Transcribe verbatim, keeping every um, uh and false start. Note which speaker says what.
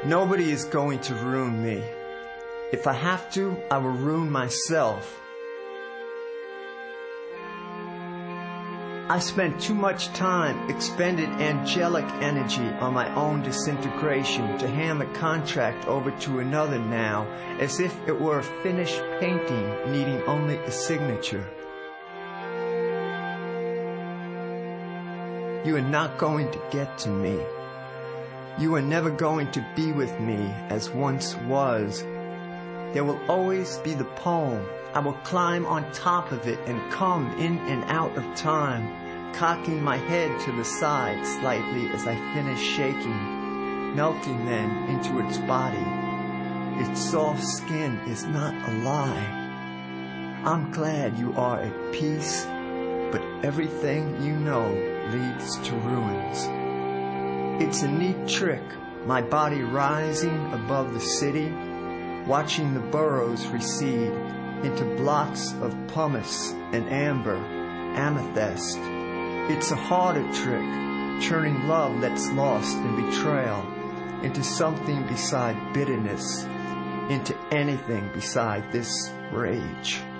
Speaker 1: Nobody is going to ruin me. If I have to, I will ruin myself. I spent too much time, expended angelic energy on my own disintegration to hand the contract over to another now, as if it were a finished painting needing only a signature. You are not going to get to me. You are never going to be with me as once was. There will always be the poem. I will climb on top of it and come in and out of time, cocking my head to the side slightly as I finish shaking, melting then into its body. Its soft skin is not a lie. I'm glad you are at peace, but everything you know leads to ruins. It's a neat trick, my body rising above the city, watching the boroughs recede into blocks of pumice and amber, amethyst. It's a harder trick, turning love that's lost in betrayal into something beside bitterness, into anything beside this rage.